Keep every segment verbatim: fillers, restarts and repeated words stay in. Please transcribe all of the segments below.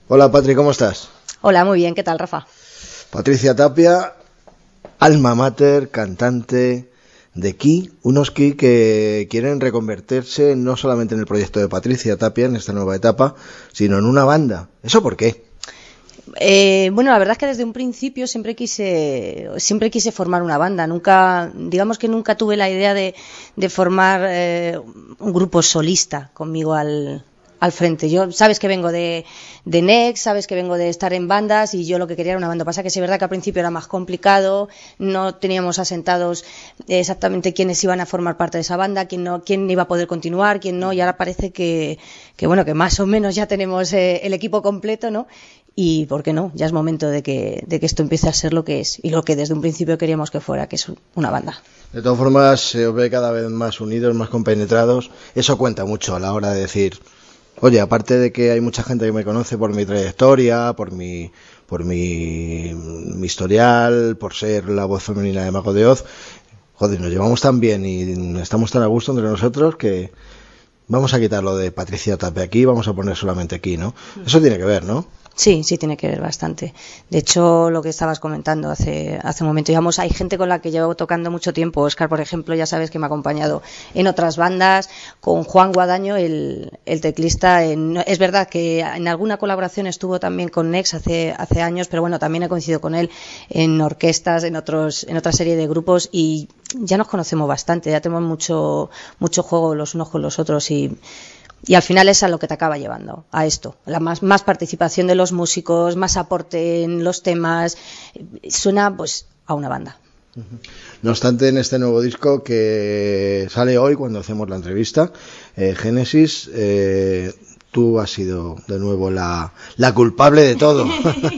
Hola Patri, ¿cómo estás? Hola, muy bien, ¿qué tal, Rafa? Patricia Tapia, alma mater, cantante de Ki, unos Ki que quieren reconvertirse no solamente en el proyecto de Patricia Tapia, en esta nueva etapa, sino en una banda. ¿Eso por qué? Eh, bueno, la verdad es que desde un principio siempre quise, siempre quise formar una banda. Nunca, digamos que nunca tuve la idea de, de formar eh, un grupo solista conmigo al, al frente. Yo, sabes que vengo de, de Next, sabes que vengo de estar en bandas y yo lo que quería era una banda. Pasa que sí es verdad que al principio era más complicado, no teníamos asentados exactamente quiénes iban a formar parte de esa banda, quién no, quién iba a poder continuar, quién no, y ahora parece que, que bueno, que más o menos ya tenemos eh, el equipo completo, ¿no? Y, ¿por qué no? Ya es momento de que, de que esto empiece a ser lo que es y lo que desde un principio queríamos que fuera, que es una banda. De todas formas, se os ve cada vez más unidos, más compenetrados. Eso cuenta mucho a la hora de decir, oye, aparte de que hay mucha gente que me conoce por mi trayectoria, por mi, por mi, mi historial, por ser la voz femenina de Mago de Oz, joder, nos llevamos tan bien y estamos tan a gusto entre nosotros que vamos a quitar lo de Patricia Tapia aquí, vamos a poner solamente aquí, ¿no? Eso tiene que ver, ¿no? Sí, sí tiene que ver bastante. De hecho, lo que estabas comentando hace, hace un momento, digamos, hay gente con la que llevo tocando mucho tiempo. Óscar, por ejemplo, ya sabes que me ha acompañado en otras bandas, con Juan Guadaño, el, el teclista. En, es verdad que en alguna colaboración estuvo también con Nex hace, hace años, pero bueno, también he coincidido con él en orquestas, en otros, en otra serie de grupos y ya nos conocemos bastante, ya tenemos mucho, mucho juego los unos con los otros y Y al final es a lo que te acaba llevando, a esto. La más, más participación de los músicos, más aporte en los temas. Suena pues a una banda. No obstante, en este nuevo disco que sale hoy cuando hacemos la entrevista, eh, Génesis, eh, tú has sido de nuevo la, la culpable de todo.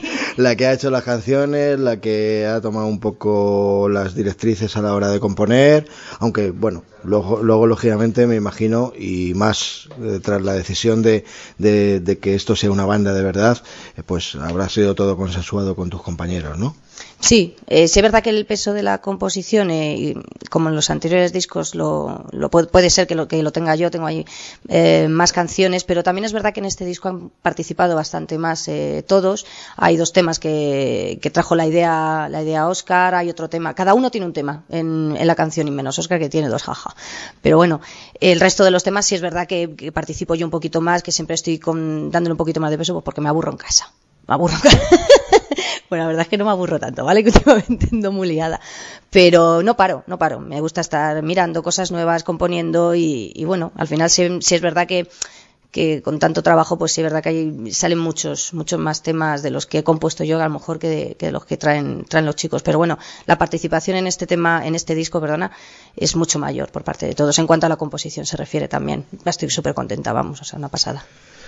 La que ha hecho las canciones, la que ha tomado un poco las directrices a la hora de componer, aunque bueno, luego, luego lógicamente me imagino, y más eh, tras la decisión de, de, de que esto sea una banda de verdad, eh, pues habrá sido todo consensuado con tus compañeros, ¿no? Sí, eh, sí es verdad que el peso de la composición, eh, como en los anteriores discos, lo, lo puede, puede ser que lo, que lo tenga yo, tengo ahí eh, más canciones, pero también es verdad que en este disco han participado bastante más eh, todos. Hay dos temas que, que trajo la idea, la idea Óscar, hay otro tema, cada uno tiene un tema en, en la canción y menos Óscar que tiene dos, jaja. Pero bueno, el resto de los temas sí es verdad que, que participo yo un poquito más, que siempre estoy con, dándole un poquito más de peso pues porque me aburro en casa. Me aburro en casa. Bueno, la verdad es que no me aburro tanto, ¿vale? Que últimamente ando muy liada. Pero no paro, no paro. Me gusta estar mirando cosas nuevas, componiendo y, y bueno, al final sí, sí es verdad que, que con tanto trabajo, pues sí es verdad que hay, salen muchos, muchos más temas de los que he compuesto yo, a lo mejor que de, que de los que traen, traen los chicos. Pero bueno, la participación en este tema, en este disco, perdona, es mucho mayor por parte de todos. En cuanto a la composición se refiere también. Estoy súper contenta, vamos, o sea, una pasada.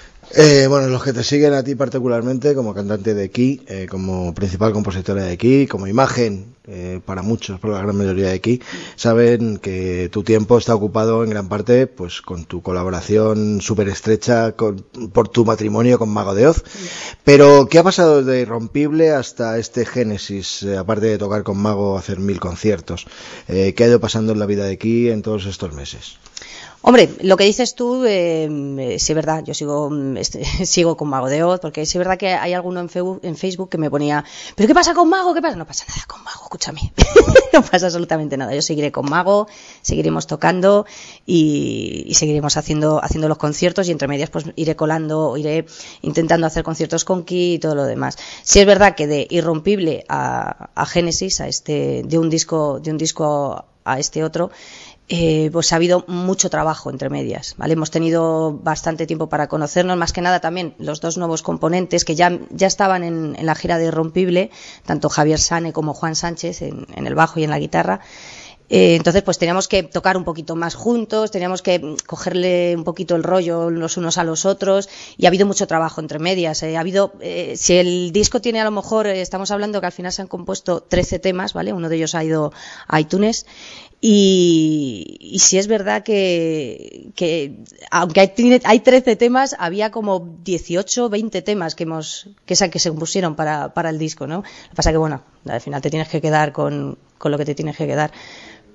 Eh, bueno, los que te siguen a ti particularmente como cantante de Ki, eh, como principal compositora de Ki, como imagen eh, para muchos, por la gran mayoría de Ki, saben que tu tiempo está ocupado en gran parte pues con tu colaboración súper estrecha con, por tu matrimonio con Mago de Oz. Pero, ¿qué ha pasado desde Irrompible hasta este Génesis, eh, aparte de tocar con Mago, hacer mil conciertos? Eh, ¿Qué ha ido pasando en la vida de Ki en todos estos meses? Hombre, lo que dices tú, eh, sí es verdad, yo sigo este, sigo con Mago de Oz, porque sí es verdad que hay alguno en Facebook, en Facebook que me ponía, ¿pero qué pasa con Mago? ¿Qué pasa? No pasa nada con Mago, escúchame, no pasa absolutamente nada, yo seguiré con Mago, seguiremos tocando y, y seguiremos haciendo, haciendo los conciertos y entre medias pues iré colando, iré intentando hacer conciertos con Ki y todo lo demás. Sí es verdad que de Irrompible a, a Génesis, a este, de un disco, de un disco a este otro, Eh, pues ha habido mucho trabajo entre medias, ¿vale? Hemos tenido bastante tiempo para conocernos, más que nada también los dos nuevos componentes que ya, ya estaban en, en la gira de Irrompible, tanto Javier Sane como Juan Sánchez en, en el bajo y en la guitarra. Eh, entonces pues teníamos que tocar un poquito más juntos, teníamos que cogerle un poquito el rollo los unos a los otros y ha habido mucho trabajo entre medias. Eh, ha habido, eh, si el disco tiene a lo mejor, eh, estamos hablando que al final se han compuesto trece temas, ¿vale? Uno de ellos ha ido a iTunes. Y, y sí es verdad que, que aunque hay, hay trece temas, había como dieciocho, veinte temas que hemos que, que se compusieron para, para el disco, ¿no? Lo que pasa que, bueno, al final te tienes que quedar con, con lo que te tienes que quedar.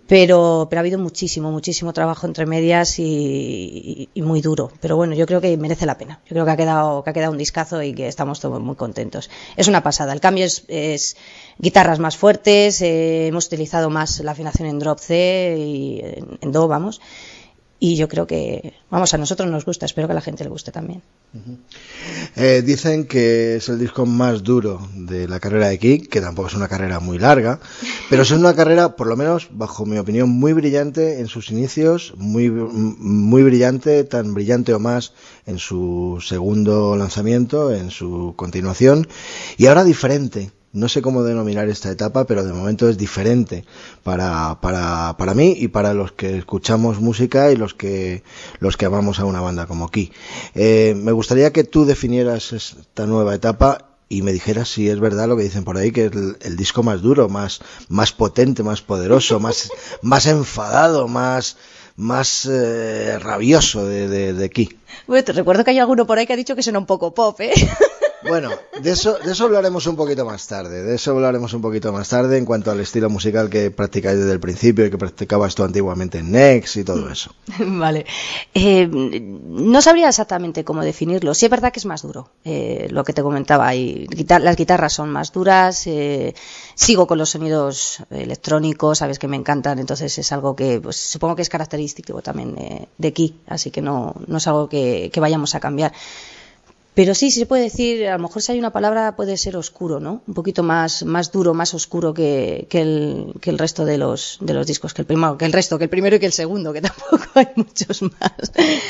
Pero, pero ha habido muchísimo, muchísimo trabajo entre medias y, y, y muy duro. Pero bueno, yo creo que merece la pena. Yo creo que ha quedado, que ha quedado un discazo y que estamos todos muy contentos. Es una pasada. El cambio es, es guitarras más fuertes, eh, hemos utilizado más la afinación en drop C y en, en do, vamos. Y yo creo que, vamos, a nosotros nos gusta, espero que a la gente le guste también. Uh-huh. Eh, dicen que es el disco más duro de la carrera de Kick, que tampoco es una carrera muy larga, pero es una carrera, por lo menos, bajo mi opinión, muy brillante en sus inicios, muy, muy brillante, tan brillante o más en su segundo lanzamiento, en su continuación, y ahora diferente. No sé cómo denominar esta etapa, pero de momento es diferente para, para, para mí y para los que escuchamos música y los que, los que amamos a una banda como Ki. Eh, me gustaría que tú definieras esta nueva etapa y me dijeras si es verdad lo que dicen por ahí, que es el, el disco más duro, más, más potente, más poderoso, más, más enfadado, más, más eh, rabioso de, de, de Ki. Bueno, te recuerdo que hay alguno por ahí que ha dicho que suena un poco pop, ¿eh? Bueno, de eso, de eso hablaremos un poquito más tarde, de eso hablaremos un poquito más tarde en cuanto al estilo musical que practicáis desde el principio y que practicabas tú antiguamente en Next y todo eso. Vale. Eh, no sabría exactamente cómo definirlo. Sí es verdad que es más duro, eh, lo que te comentaba. Y guitar- las guitarras son más duras, eh, sigo con los sonidos electrónicos, sabes que me encantan, entonces es algo que pues, supongo que es característico también eh, de Ki, así que no, no es algo que, que vayamos a cambiar. Pero sí, sí se puede decir, a lo mejor si hay una palabra puede ser oscuro, ¿no? Un poquito más, más duro, más oscuro que, que, el, que el resto de los, de los discos, que el primero, que el resto, que el primero y que el segundo, que tampoco hay muchos más.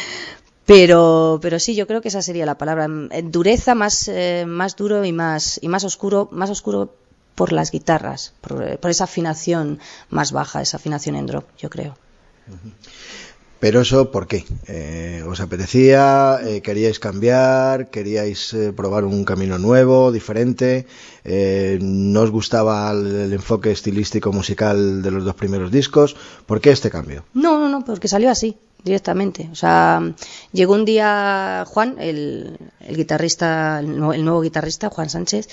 Pero, pero sí, yo creo que esa sería la palabra. En dureza, más, eh, más duro y más, y más oscuro, más oscuro por las guitarras, por, por esa afinación más baja, esa afinación en drop, yo creo. Uh-huh. Pero eso, ¿por qué? Eh, ¿Os apetecía? Eh, ¿Queríais cambiar? ¿Queríais eh, probar un camino nuevo, diferente? Eh, ¿No os gustaba el, el enfoque estilístico musical de los dos primeros discos? ¿Por qué este cambio? No, no, no, porque salió así, directamente. O sea, llegó un día Juan, el, el guitarrista, el nuevo, el nuevo guitarrista, Juan Sánchez,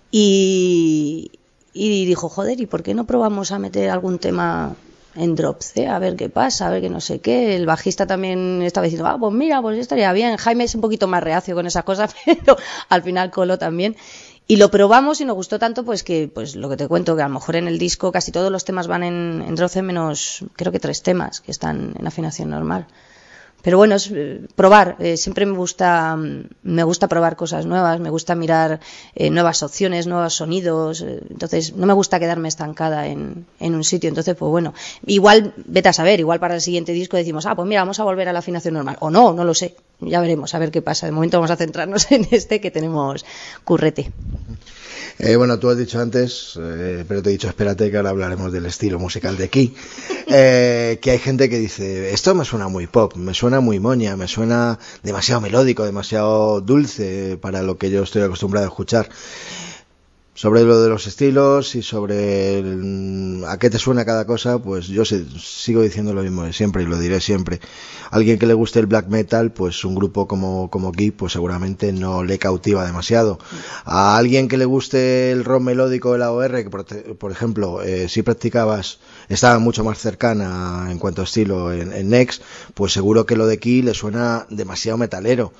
y, y dijo, joder, ¿y por qué no probamos a meter algún tema en drop C, a ver qué pasa, a ver qué no sé qué? El bajista también estaba diciendo, ah, pues mira, pues estaría bien. Jaime es un poquito más reacio con esas cosas, pero al final coló también. Y lo probamos y nos gustó tanto, pues que, pues lo que te cuento, que a lo mejor en el disco casi todos los temas van en, en drop C, menos creo que tres temas que están en afinación normal. Pero bueno, es eh, probar. Eh, siempre me gusta, me gusta probar cosas nuevas, me gusta mirar eh, nuevas opciones, nuevos sonidos. Eh, entonces, no me gusta quedarme estancada en, en un sitio. Entonces, pues bueno, igual, vete a saber, igual para el siguiente disco decimos, ah, pues mira, vamos a volver a la afinación normal. O no, no lo sé. Ya veremos, a ver qué pasa. De momento vamos a centrarnos en este que tenemos currete. Eh, bueno, tú has dicho antes, eh, pero te he dicho, espérate que ahora hablaremos del estilo musical de Ki, eh, que hay gente que dice, esto me suena muy pop, me suena muy moña, me suena demasiado melódico, demasiado dulce para lo que yo estoy acostumbrado a escuchar. Sobre lo de los estilos y sobre el, a qué te suena cada cosa, pues yo sé, sigo diciendo lo mismo de siempre y lo diré siempre. Alguien que le guste el black metal, pues un grupo como, como Ki, pues seguramente no le cautiva demasiado. A alguien que le guste el rock melódico de la O R, que por, por ejemplo, eh, si practicabas, estaba mucho más cercana en cuanto a estilo en, en Next, pues seguro que lo de Ki le suena demasiado metalero.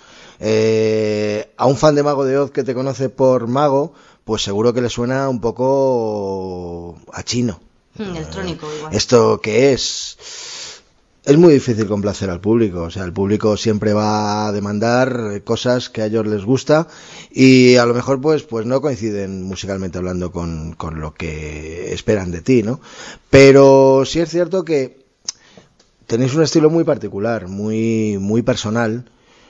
Eh, a un fan de Mago de Oz que te conoce por Mago, pues seguro que le suena un poco a chino. Mm, electrónico, igual. ¿Esto qué es? Es muy difícil complacer al público, o sea, el público siempre va a demandar cosas que a ellos les gusta y a lo mejor pues pues no coinciden musicalmente hablando con, con lo que esperan de ti, ¿no? Pero sí es cierto que tenéis un estilo muy particular, muy muy personal.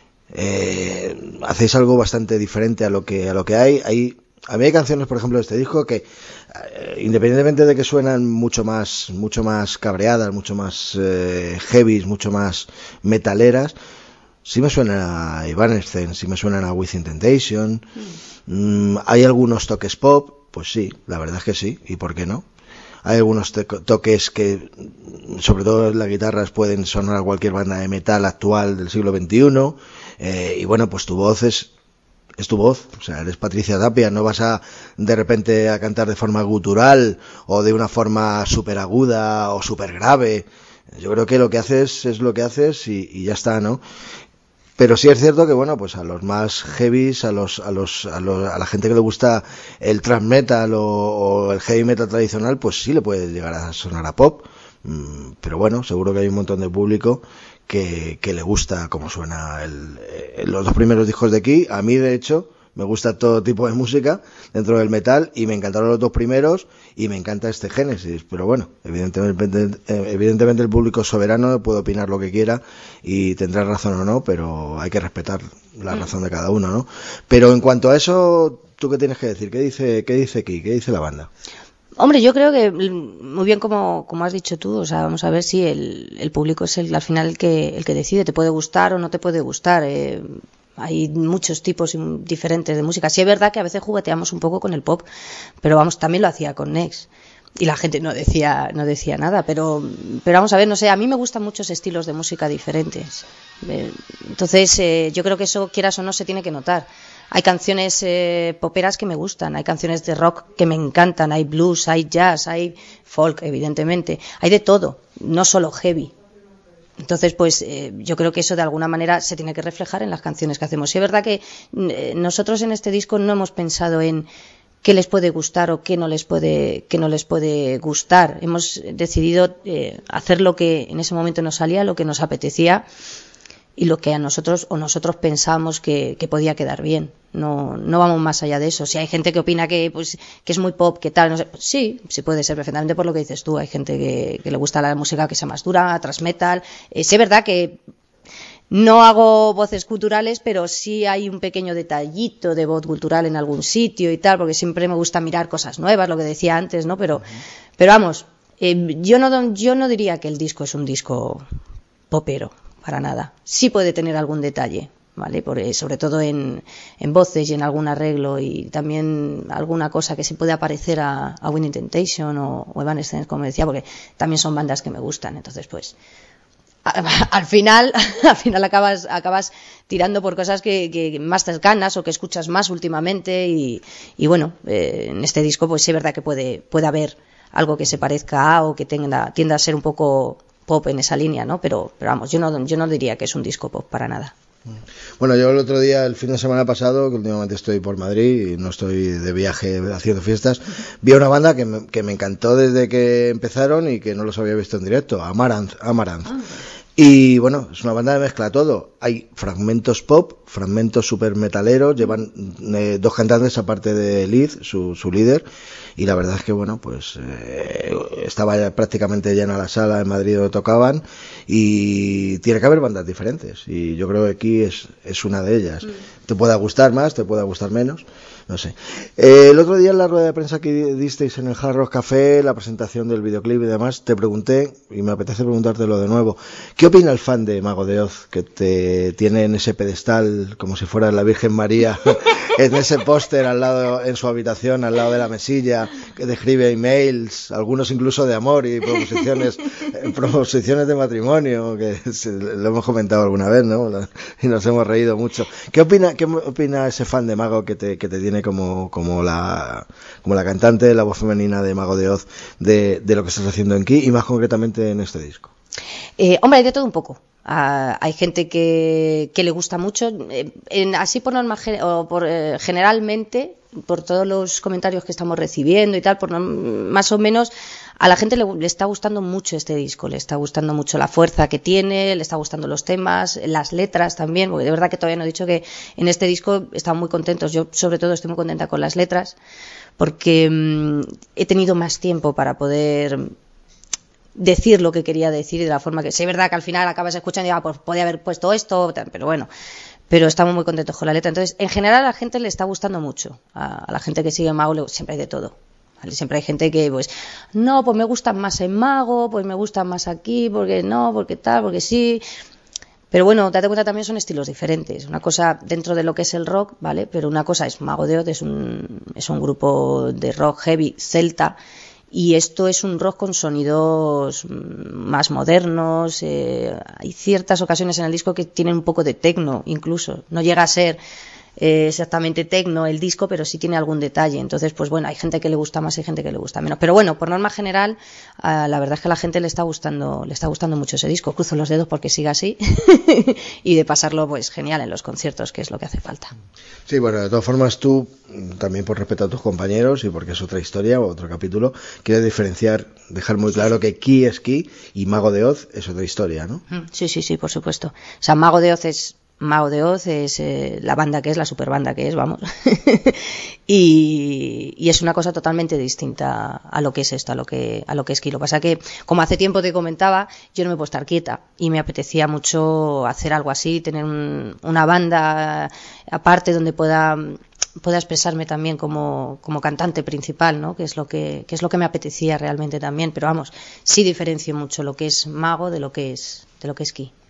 Eh, hacéis algo bastante diferente a lo que a lo que hay. Hay A mí hay canciones, por ejemplo, de este disco que, eh, independientemente de que suenan mucho más, mucho más cabreadas, mucho más eh, heavies, mucho más metaleras, sí me suenan a Evanescence, sí me suenan a Within Temptation. Mm. Mm, hay algunos toques pop, pues sí, la verdad es que sí, ¿y por qué no? Hay algunos te- toques que, sobre todo en las guitarras, pueden sonar a cualquier banda de metal actual del siglo veintiuno, eh, y bueno, pues tu voz es es tu voz, o sea, eres Patricia Tapia, no vas a de repente a cantar de forma gutural o de una forma súper aguda o súper grave. Yo creo que lo que haces es lo que haces y, y ya está, ¿no? Pero sí es cierto que, bueno, pues a los más heavies, a los, a los, a los, a la gente que le gusta el thrash metal o, o el heavy metal tradicional, pues sí le puede llegar a sonar a pop. Pero bueno, seguro que hay un montón de público que, que le gusta cómo suena el, el, los dos primeros discos de aquí. A mí, de hecho, me gusta todo tipo de música dentro del metal y me encantaron los dos primeros y me encanta este Génesis. Pero bueno, evidentemente, evidentemente el público es soberano, puede opinar lo que quiera y tendrá razón o no, pero hay que respetar la razón de cada uno, ¿no? Pero en cuanto a eso, ¿tú qué tienes que decir? ¿Qué dice, qué dice aquí? ¿Qué dice la banda? Hombre, yo creo que muy bien como, como has dicho tú, o sea, vamos a ver si el, el público es el, al final el que, el que decide, te puede gustar o no te puede gustar. Eh, hay muchos tipos diferentes de música. Sí es verdad que a veces jugueteamos un poco con el pop, pero vamos, también lo hacía con Nex. Y la gente no decía, no decía nada, pero, pero vamos a ver, no sé, a mí me gustan muchos estilos de música diferentes. Eh, entonces, eh, yo creo que eso, quieras o no, se tiene que notar. Hay canciones eh, poperas que me gustan, hay canciones de rock que me encantan, hay blues, hay jazz, hay folk, evidentemente. Hay de todo, no solo heavy. Entonces, pues eh, yo creo que eso de alguna manera se tiene que reflejar en las canciones que hacemos. Y es verdad que eh, nosotros en este disco no hemos pensado en qué les puede gustar o qué no les puede, qué no les puede gustar. Hemos decidido eh, hacer lo que en ese momento nos salía, lo que nos apetecía y lo que a nosotros o nosotros pensamos que, que podía quedar bien. No, no vamos más allá de eso. Si hay gente que opina que, pues, que es muy pop, que tal, no sé, pues sí, sí puede ser perfectamente por lo que dices tú. Hay gente que, que le gusta la música que sea más dura, thrash metal. Eh, sí es verdad que no hago voces culturales, pero sí hay un pequeño detallito de voz cultural en algún sitio y tal, porque siempre me gusta mirar cosas nuevas, lo que decía antes, ¿no? Pero, pero vamos, eh, yo no, yo no diría que el disco es un disco popero, para nada. Sí puede tener algún detalle, ¿vale? Por, sobre todo en, en voces y en algún arreglo y también alguna cosa que se puede parecer a, a Winning Temptation o, o Evanescence, como decía, porque también son bandas que me gustan. Entonces, pues, a, al final, al final acabas, acabas tirando por cosas que, que más cercanas o que escuchas más últimamente y, y bueno, eh, en este disco, pues sí es verdad que puede, puede haber algo que se parezca a o que tenga, tienda a ser un poco pop en esa línea, ¿no? Pero, pero vamos, yo no, yo no diría que es un disco pop para nada. Bueno, yo el otro día, el fin de semana pasado, que últimamente estoy por Madrid y no estoy de viaje haciendo fiestas, vi a una banda que me, que me encantó desde que empezaron y que no los había visto en directo, Amaranth. Amaranth. Ah. Y bueno, es una banda de mezcla todo. Hay fragmentos pop, fragmentos super metaleros, llevan eh, dos cantantes aparte de Liz, su, su líder, y la verdad es que bueno, pues eh, estaba ya prácticamente llena la sala en Madrid donde tocaban y tiene que haber bandas diferentes y yo creo que aquí es, es una de ellas. Mm. Te pueda gustar más, te pueda gustar menos, no sé. Eh, el otro día en la rueda de prensa que disteis en el Hard Rock Café, la presentación del videoclip y demás, te pregunté, y me apetece preguntártelo de nuevo, ¿qué opina el fan de Mago de Oz que te tiene en ese pedestal como si fuera la Virgen María, en ese póster al lado, en su habitación, al lado de la mesilla, que describe emails, algunos incluso de amor y proposiciones, proposiciones de matrimonio, que se, lo hemos comentado alguna vez, ¿no? Y nos hemos reído mucho. ¿Qué opina, qué opina ese fan de Mago que te, que te tiene como, como la, como la cantante, la voz femenina de Mago de Oz, de, de lo que estás haciendo aquí y más concretamente en este disco? Eh, hombre, hay de todo un poco. Uh, hay gente que, que le gusta mucho. Eh, en, así por norma, o por eh, generalmente, por todos los comentarios que estamos recibiendo y tal, por más o menos a la gente le, le está gustando mucho este disco, le está gustando mucho la fuerza que tiene, le está gustando los temas, las letras también, porque de verdad que todavía no he dicho que en este disco están muy contentos. Yo sobre todo estoy muy contenta con las letras porque mmm, he tenido más tiempo para poder decir lo que quería decir y de la forma que... Sí, es verdad que al final acabas escuchando y ah, pues podía haber puesto esto, pero bueno, pero estamos muy contentos con la letra. Entonces, en general a la gente le está gustando mucho, a, a la gente que sigue Mago siempre hay de todo, ¿vale? Siempre hay gente que pues, no, pues me gustan más en Mago, pues me gustan más aquí, porque no, porque tal, porque sí... Pero bueno, date cuenta, también son estilos diferentes. Una cosa dentro de lo que es el rock, ¿vale? Pero una cosa es Mago de Oz, es un, es un grupo de rock heavy celta, y esto es un rock con sonidos más modernos. Eh, hay ciertas ocasiones en el disco que tienen un poco de techno, incluso. No llega a ser eh, exactamente tecno el disco, pero sí tiene algún detalle. Entonces, pues bueno, hay gente que le gusta más y gente que le gusta menos. Pero bueno, por norma general, uh, la verdad es que a la gente le está gustando, le está gustando mucho ese disco. Cruzo los dedos porque siga así y de pasarlo, pues genial en los conciertos, que es lo que hace falta. Sí, bueno, de todas formas tú, también por respeto a tus compañeros y porque es otra historia o otro capítulo, quieres diferenciar, dejar muy claro que Ki es Ki y Mago de Oz es otra historia, ¿no? Sí, sí, sí, por supuesto. O sea, Mago de Oz es Mago de Oz, es eh, la banda que es, la super banda que es, vamos. y, y es una cosa totalmente distinta a lo que es esto, a lo que, a lo que es Ki. Lo que pasa que, como hace tiempo te comentaba, yo no me puedo estar quieta y me apetecía mucho hacer algo así, tener un, una banda aparte donde pueda pueda expresarme también como, como cantante principal, ¿no? Que es lo que, que es lo que me apetecía realmente también, pero vamos, sí diferencio mucho lo que es Mago de lo que es, de lo que es Ki.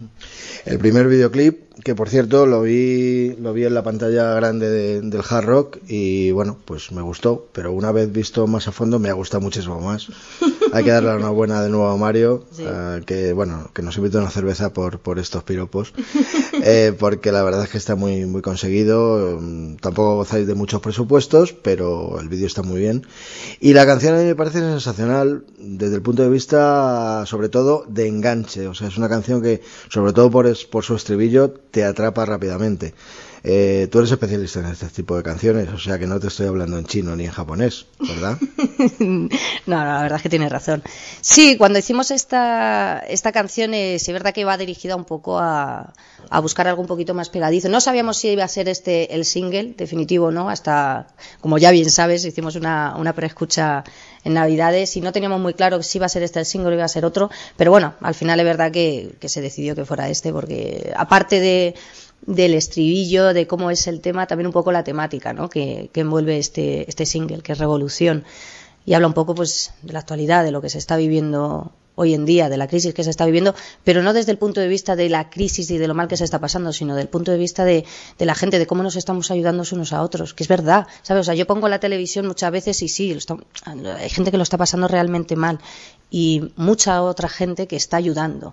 El primer videoclip, que por cierto lo vi lo vi en la pantalla grande de, del Hard Rock y bueno, pues me gustó, pero una vez visto más a fondo me ha gustado muchísimo más. Hay que darle una buena de nuevo a Mario, sí. uh, que bueno, que nos invite una cerveza por por estos piropos, eh, porque la verdad es que está muy muy conseguido. Um, tampoco gozáis de muchos presupuestos, pero el vídeo está muy bien y la canción a mí me parece sensacional desde el punto de vista, sobre todo, de enganche. O sea, es una canción que, sobre todo por, es, por su estribillo, te atrapa rápidamente. Eh, tú eres especialista en este tipo de canciones, o sea que no te estoy hablando en chino ni en japonés, ¿verdad? No, no, la verdad es que tienes razón. Sí, cuando hicimos esta, esta canción, eh, sí es verdad que va dirigida un poco a, a buscar algo un poquito más pegadizo. No sabíamos si iba a ser este el single definitivo, ¿no? Hasta, como ya bien sabes, hicimos una, una preescucha en Navidades y no teníamos muy claro si iba a ser este el single o iba a ser otro, pero bueno, al final es verdad que, que se decidió que fuera este, porque aparte de del estribillo, de cómo es el tema, también un poco la temática, ¿no? que, que envuelve este, este single, que es Revolución, y habla un poco pues de la actualidad, de lo que se está viviendo hoy en día, de la crisis que se está viviendo, pero no desde el punto de vista de la crisis y de lo mal que se está pasando, sino del punto de vista de, de la gente, de cómo nos estamos ayudando unos a otros, que es verdad, ¿sabes? O sea, yo pongo la televisión muchas veces y sí, está, hay gente que lo está pasando realmente mal y mucha otra gente que está ayudando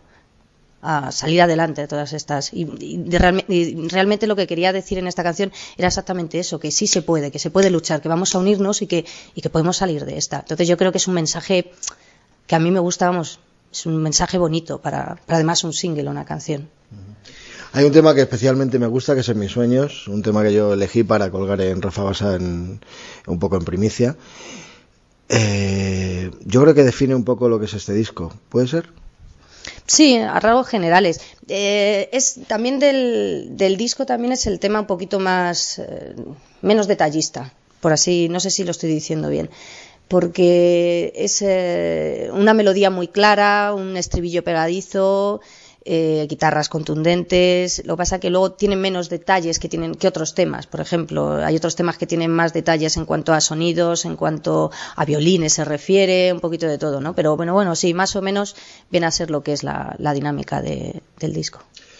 a salir adelante de todas estas y, y, de realme, y realmente lo que quería decir en esta canción era exactamente eso, que sí se puede, que se puede luchar, que vamos a unirnos y que, y que podemos salir de esta. Entonces yo creo que es un mensaje que a mí me gusta, vamos, es un mensaje bonito para, para además un single o una canción. Hay un tema que especialmente me gusta, que es En mis sueños, un tema que yo elegí para colgar en Rafa Basa en, un poco en primicia. Eh, yo creo que define un poco lo que es este disco, ¿puede ser? Sí, a rasgos generales. Eh, es también del, del disco también es el tema un poquito más eh, menos detallista, por así, no sé si lo estoy diciendo bien, porque es eh, una melodía muy clara, un estribillo pegadizo, eh, guitarras contundentes. Lo que pasa es que luego tienen menos detalles que tienen que otros temas. Por ejemplo, hay otros temas que tienen más detalles en cuanto a sonidos, en cuanto a violines se refiere, un poquito de todo, ¿no? Pero bueno, bueno, sí, más o menos viene a ser lo que es la, la dinámica de, del disco.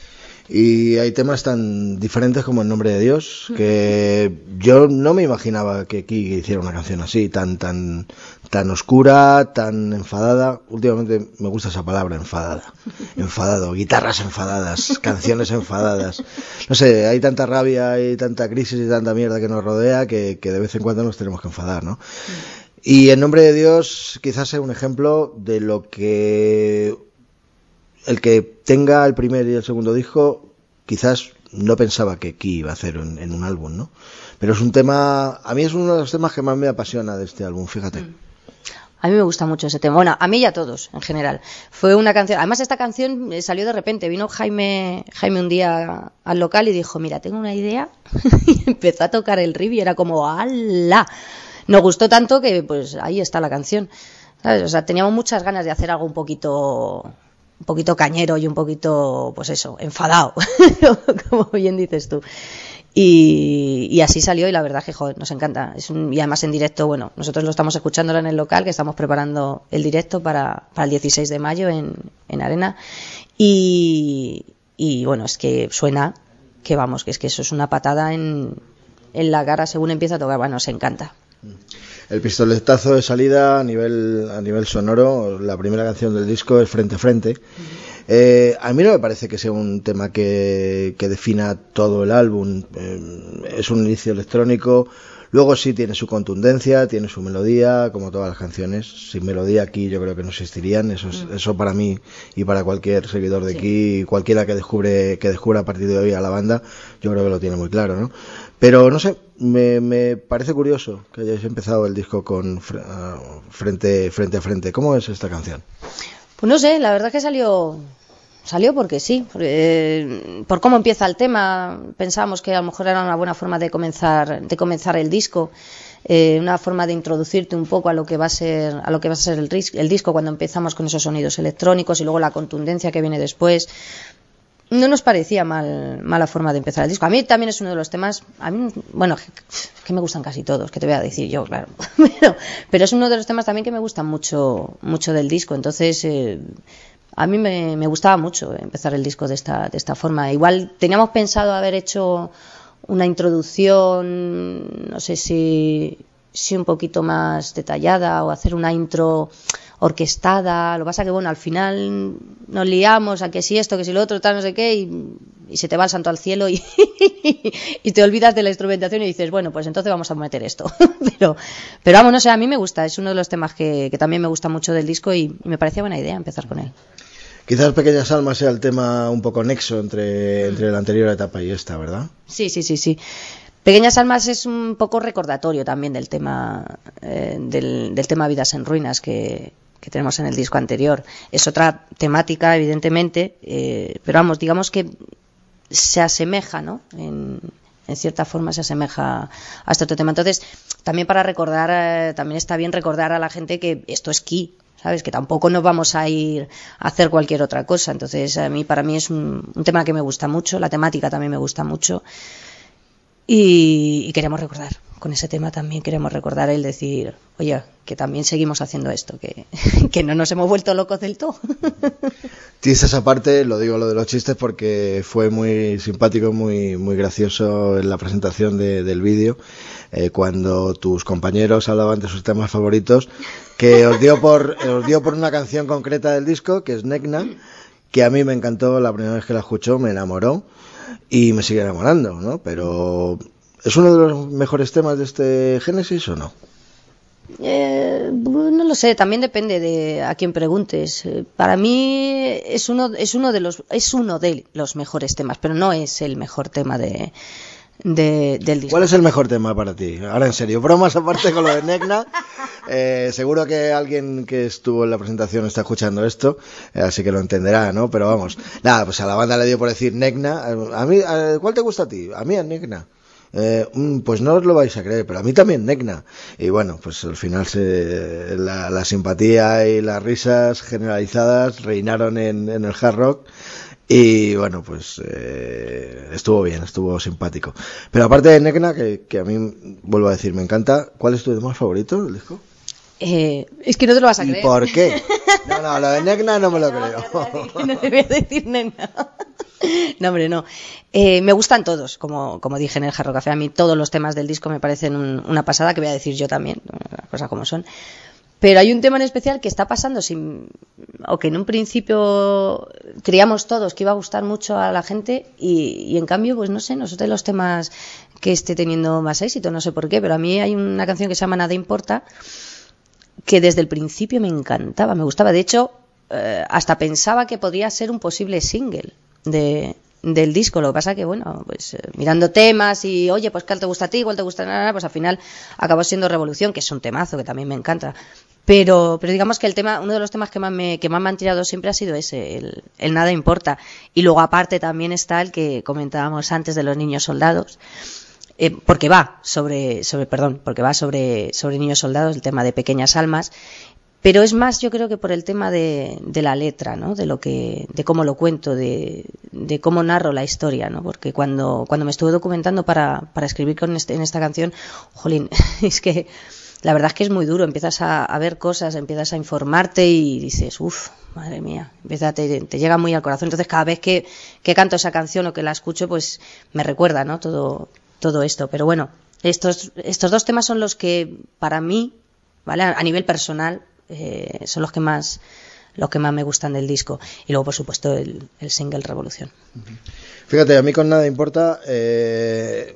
Y hay temas tan diferentes como En nombre de Dios, que yo no me imaginaba que Ki hiciera una canción así, tan tan tan oscura, tan enfadada. Últimamente me gusta esa palabra, enfadada. Enfadado, guitarras enfadadas, canciones enfadadas. No sé, hay tanta rabia, hay tanta crisis y tanta mierda que nos rodea que, que de vez en cuando nos tenemos que enfadar, ¿no? Y En nombre de Dios quizás sea un ejemplo de lo que el que tenga el primer y el segundo disco quizás no pensaba que Ki iba a hacer en, en un álbum, ¿no? Pero es un tema, a mí es uno de los temas que más me apasiona de este álbum, fíjate. Mm. A mí me gusta mucho ese tema. Bueno, a mí y a todos, en general. Fue una canción, además esta canción salió de repente, vino Jaime Jaime un día al local y dijo, mira, tengo una idea, y empezó a tocar el riff y era como, ¡ala! Nos gustó tanto que pues ahí está la canción, ¿sabes? O sea, teníamos muchas ganas de hacer algo un poquito un poquito cañero y un poquito, pues eso, enfadado, como bien dices tú. Y, y así salió y la verdad que, joder, nos encanta. Es un, y además en directo, bueno, nosotros lo estamos escuchándolo en el local, que estamos preparando el directo para, para el dieciséis de mayo en, en Arena. Y, y bueno, es que suena, que vamos, que es que eso es una patada en, en la cara según empieza a tocar. Bueno, nos encanta. El pistoletazo de salida a nivel a nivel sonoro, la primera canción del disco es Frente a Frente. Eh, a mí no me parece que sea un tema que, que defina todo el álbum. Eh, es un inicio electrónico. Luego sí tiene su contundencia, tiene su melodía, como todas las canciones. Sin melodía aquí yo creo que no existirían. Eso, es, mm. eso para mí y para cualquier seguidor de sí. aquí, cualquiera que descubre que descubra a partir de hoy a la banda, yo creo que lo tiene muy claro, ¿no? Pero no sé, me, me parece curioso que hayáis empezado el disco con frente, frente a frente. ¿Cómo es esta canción? Pues no sé, la verdad es que salió... Salió porque sí, eh, por cómo empieza el tema, pensábamos que a lo mejor era una buena forma de comenzar, de comenzar el disco, eh, una forma de introducirte un poco a lo que va a ser, a lo que va a ser el, el disco cuando empezamos con esos sonidos electrónicos y luego la contundencia que viene después. No nos parecía mal, mala forma de empezar el disco. A mí también es uno de los temas, a mí, bueno, que me gustan casi todos, que te voy a decir yo, claro, pero, pero es uno de los temas también que me gustan mucho, mucho del disco, entonces. Eh, A mí me, me gustaba mucho empezar el disco de esta, de esta forma. Igual teníamos pensado haber hecho una introducción, no sé si, si un poquito más detallada o hacer una intro orquestada. Lo que pasa que, bueno, al final nos liamos a que si esto, que si lo otro, tal, no sé qué, y, y se te va el santo al cielo y, y te olvidas de la instrumentación y dices, bueno, pues entonces vamos a meter esto. pero, pero vamos, no sé, a mí me gusta. Es uno de los temas que, que también me gusta mucho del disco y, y me parecía buena idea empezar con él. Quizás Pequeñas Almas sea el tema un poco nexo entre, entre la anterior etapa y esta, ¿verdad? Sí, sí, sí, sí. Pequeñas Almas es un poco recordatorio también del tema eh, del, del tema Vidas en Ruinas que, que tenemos en el disco anterior. Es otra temática, evidentemente, eh, pero vamos, digamos que se asemeja, ¿no? En, en cierta forma se asemeja a este otro tema. Entonces, también para recordar, eh, también está bien recordar a la gente que esto es Ki, ¿sabes? Que tampoco nos vamos a ir a hacer cualquier otra cosa. Entonces, a mí, para mí es un, un tema que me gusta mucho, la temática también me gusta mucho. Y, y queremos recordar, con ese tema también queremos recordar el decir, oye, que también seguimos haciendo esto, que, que no nos hemos vuelto locos del todo. Chistes aparte, lo digo lo de los chistes porque fue muy simpático, muy muy gracioso en la presentación de, del vídeo, eh, cuando tus compañeros hablaban de sus temas favoritos, que os dio por os dio por una canción concreta del disco, que es Negna, que a mí me encantó la primera vez que la escuchó, me enamoró. Y me sigue enamorando, ¿no? Pero ¿es uno de los mejores temas de este Génesis o no? Eh, no lo sé, también depende de a quién preguntes. Para mí es uno es uno de los es uno de los mejores temas, pero no es el mejor tema de, de del disco. ¿Cuál es el mejor tema para ti? Ahora en serio, bromas aparte con lo de Negna. Eh, seguro que alguien que estuvo en la presentación está escuchando esto, eh, así que lo entenderá, ¿no? Pero vamos, nada, pues a la banda le dio por decir Negna. A mí, a, ¿cuál te gusta a ti? A mí a Negna. Eh, pues no os lo vais a creer, pero a mí también Negna. Y bueno, pues al final se, la, la simpatía y las risas generalizadas reinaron en, en el hard rock. Y bueno, pues eh, estuvo bien, estuvo simpático. Pero aparte de Negna, que, que a mí, vuelvo a decir, me encanta, ¿cuál es tu tema favorito del disco? Eh, es que no te lo vas a ¿Y creer. por qué? No, no, lo de Negna no me lo creo. No te voy a decir Negna. No, hombre, no. Eh, me gustan todos, como, como dije en el Jarro Café. A mí todos los temas del disco me parecen un, una pasada, que voy a decir yo también, las cosas como son. Pero hay un tema en especial que está pasando sin, o que en un principio creíamos todos que iba a gustar mucho a la gente y, y en cambio, pues no sé, no es de los temas que esté teniendo más éxito, no sé por qué, pero a mí hay una canción que se llama Nada Importa, que desde el principio me encantaba, me gustaba. De hecho, eh, hasta pensaba que podría ser un posible single de, del disco. Lo que pasa que, bueno, pues eh, mirando temas y, oye, pues ¿cuál te gusta a ti? ¿Cuál te gusta? Nada, pues al final acabó siendo Revolución, que es un temazo, que también me encanta. Pero, pero digamos que el tema, uno de los temas que más me, que más me han tirado siempre ha sido ese, el, el Nada Importa. Y luego aparte también está el que comentábamos antes de los niños soldados. Eh, porque va sobre, sobre, perdón, porque va sobre, sobre niños soldados, el tema de Pequeñas Almas, pero es más, yo creo que por el tema de, de la letra, ¿no? De lo que, de cómo lo cuento, de, de cómo narro la historia, ¿no? Porque cuando, cuando me estuve documentando para, para escribir con este, en esta canción, jolín, es que la verdad es que es muy duro, empiezas a, a ver cosas, empiezas a informarte y dices, uff, madre mía, empieza, te, te llega muy al corazón. Entonces cada vez que, que canto esa canción o que la escucho, pues me recuerda, ¿no? Todo, todo esto. Pero bueno, estos, estos dos temas son los que para mí, ¿vale? A nivel personal, eh, son los que más, los que más me gustan del disco. Y luego, por supuesto, el, el single Revolución. Fíjate, a mí con Nada Importa eh,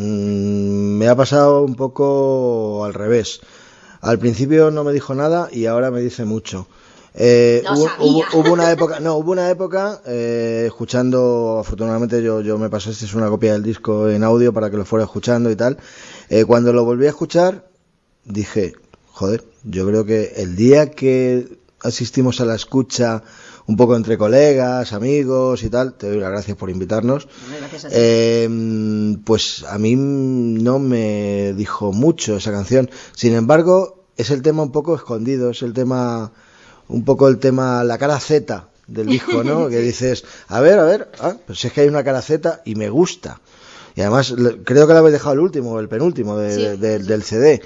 me ha pasado un poco al revés. Al principio no me dijo nada y ahora me dice mucho. Eh, no hubo, sabía. hubo, hubo una época, no, hubo una época eh, escuchando, afortunadamente yo, yo me pasaste una copia del disco en audio para que lo fuera escuchando y tal. Eh, cuando lo volví a escuchar, dije, joder, yo creo que el día que asistimos a la escucha un poco entre colegas, amigos y tal, te doy las gracias por invitarnos. Gracias a ti. Eh, pues a mí no me dijo mucho esa canción. Sin embargo, es el tema un poco escondido, es el tema, un poco el tema, la cara Z del disco, ¿no? Que dices, a ver, a ver, ah, pues es que hay una cara Z y me gusta. Y además, creo que lo habéis dejado el último, el penúltimo de, sí, de, de, sí. del C D.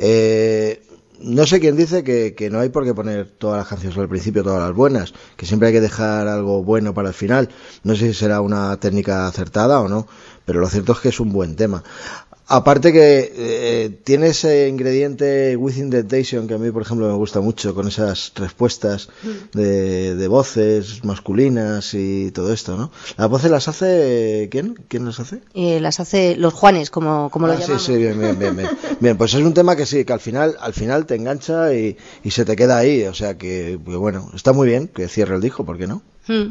Eh, no sé quién dice que, que no hay por qué poner todas las canciones al principio, todas las buenas, que siempre hay que dejar algo bueno para el final. No sé si será una técnica acertada o no, pero lo cierto es que es un buen tema. Aparte que eh, tiene ese ingrediente Within Temptation que a mí, por ejemplo, me gusta mucho, con esas respuestas de, de voces masculinas y todo esto, ¿no? ¿Las voces las hace quién? ¿Quién las hace? Eh, las hace los Juanes, como, como ah, lo llamamos. Sí, sí, bien, bien, bien, bien. Bien, pues es un tema que sí, que al final, al final te engancha y, y se te queda ahí, o sea que, que bueno, está muy bien que cierre el disco, ¿por qué no?